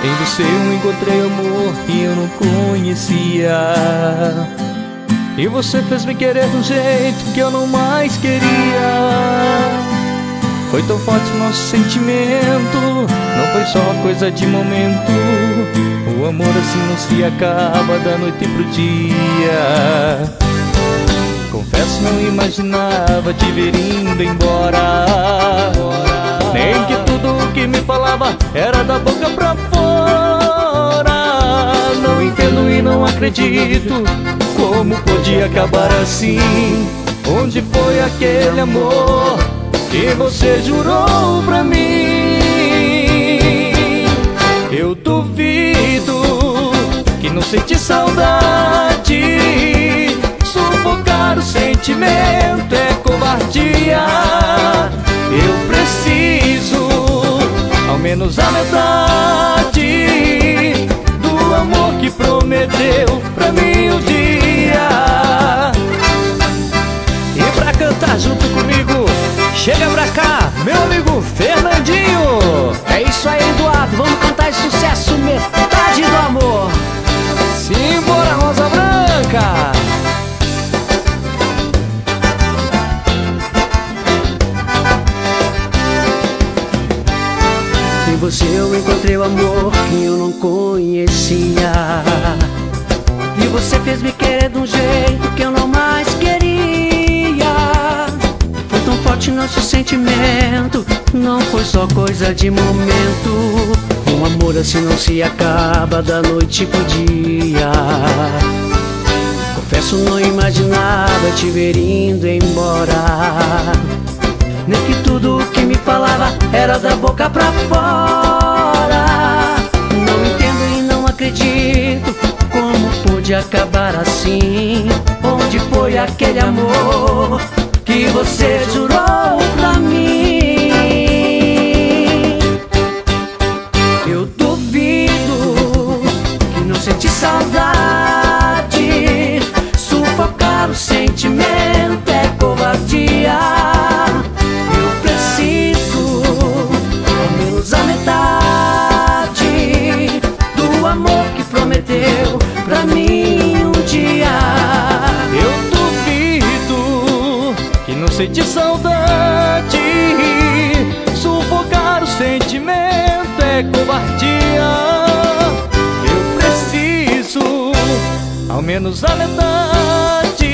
Em você eu encontrei amor que eu não conhecia, e você fez me querer de um jeito que eu não mais queria. Foi tão forte nosso sentimento, não foi só coisa de momento. O amor assim não se acaba da noite pro dia. Confesso, não imaginava te ver indo embora, nem que tudo que me falava era da boca pra fora. Não entendo e não acredito como podia acabar assim. Onde foi aquele amor que você jurou pra mim? Eu duvido que não senti saudade. Sufocar o sentimento é covardia. Eu preciso ao menos a metade do amor que prometeu pra mim um dia. E pra cantar junto comigo, chega pra cá, meu amigo Fernandinho. É isso aí, Eduardo, vamos cantar esse sucesso, metade do amor. Simbora, Rosa Branca. Em você eu encontrei o amor que eu não conhecia, e você fez me querer de um jeito que eu não mais queria. Foi tão forte nosso sentimento, não foi só coisa de momento. Um amor assim não se acaba da noite pro dia. Confesso, não imaginava te ver indo embora, nem que tudo que me falava era da boca pra fora. Não entendo e não acredito como pôde acabar assim. Onde foi aquele amor que você jurou pra mim? Eu duvido que não senti saudade. Sufocar o sentimento é covardia. Eu preciso ao menos a metade do amor que prometeu pra mim um dia. Eu duvido que não senti saudade. Sufocar o sentimento é covardia. Eu preciso ao menos a metade